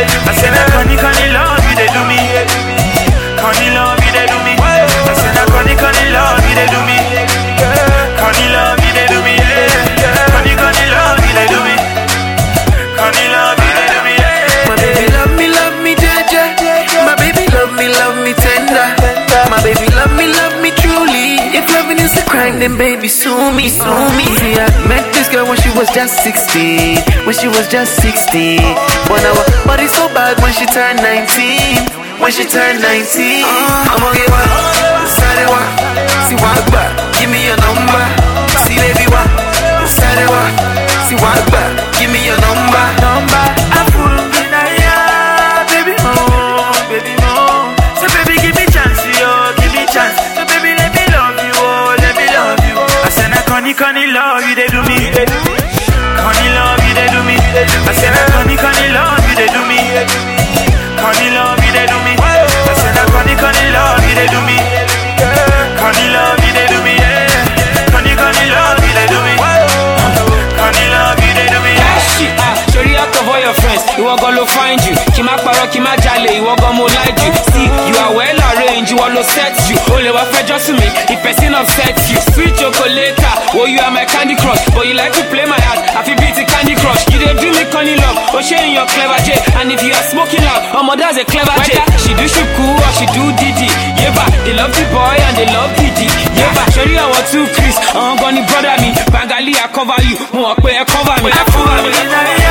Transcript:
I said that conny love you they do me. Conny love you they do me. I said that conny love you they do me. Conny love you they do me. Conny love you they do me. Conny love you they do me. My baby love me, Jaja. My baby love me tender. My baby love me truly. If loving is a crime, then baby sue me. See, I met this girl when she was just 16. When she was just 16. But now her body so bad when she turned 19. When she turned 19. I'ma get one, started one. See walk back, give me your number. See baby one, started one. See walk back, give me your number. I'm full of baby more. So baby give me chance, yo, give me chance. So baby let me love you, oh, let me love you. I said that conny love you they do me. Conny love you they do me. I said that conny love you they do me. Conny love you they do me. I said that conny love you they do me. Conny love you they do me. Conny love you they do me. Conny love you they do me. Sorry out of all your friends, you are gonna find you. Kima paro, kima jale, you are gonna like you. See, you are well arranged, you are no set you. Only what for just to me, if person upset you. Sweet chocolate, oh you are my candy crush. But you like to play my heart, I feel beat the candy crush. You dey do me conny love, oh sharing your clever J. And if you are smoking loud, oh mother's a clever J. She do shuku or she do Didi. Yeah, they love the boy and they love Didi. Yeah, sorry I want to Chris, I'm gonna brother me. Bangali I cover you, more I cover me.